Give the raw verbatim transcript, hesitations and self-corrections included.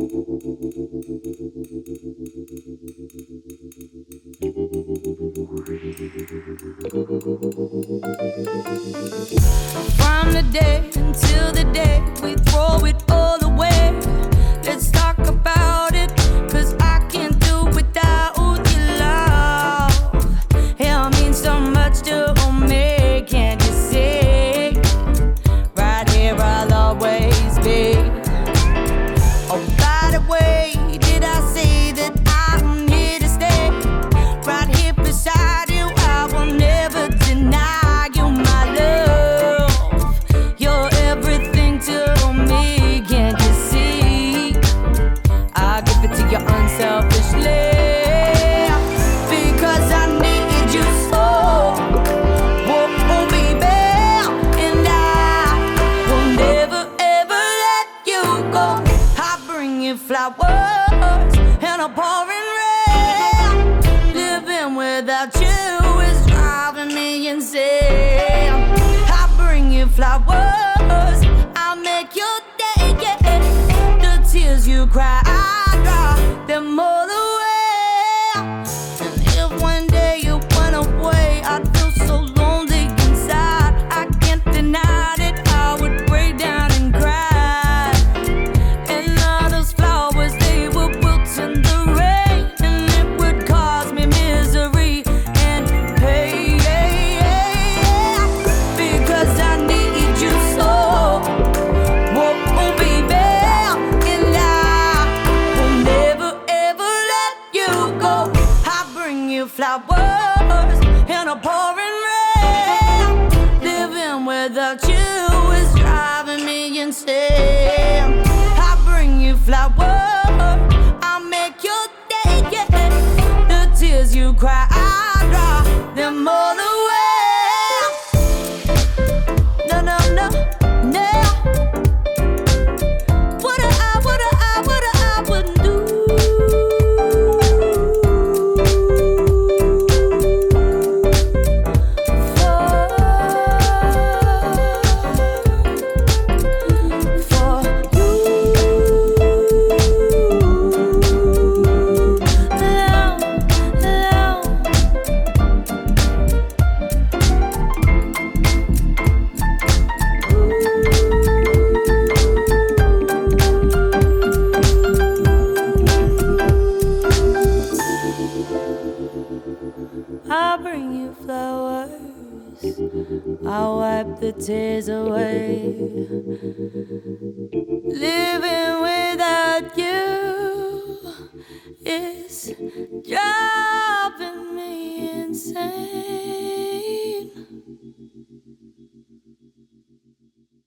From the day until the day we throw it all away. Let's talk about it, cause I can't do without your love. It means so much to me, can't you see? Right here I'll always be. Oh, by the way, did I say that I'm here to stay? Right here beside you, I will never deny you my love. You're everything to me, can't you see? I'll give it to you unselfishly, because I need you so. Oh, oh baby, and I will never ever let you go. I bring you flowers and a pouring rain. Living without you is driving me insane. I bring you flowers, I'll make your day, yeah. The tears you cry, I dry them all away. And if one day you went away, I'd feel so lonely inside. I can't deny it, I would break down and cry. And all those flowers, they were built in the rain, and it would cause me misery and pain, because I need you so. Whoa, oh baby, and I will never ever let you go. I bring you flowers in a pouring rain. Living without you is driving me insane. I bring you flowers, I'll make your day, yeah. The tears you cry, I dry them all away. No, no, no, no. What I, what I, what I would do for, for you. Love, love. I'll bring you flowers, I'll wipe the tears away. Living without you is driving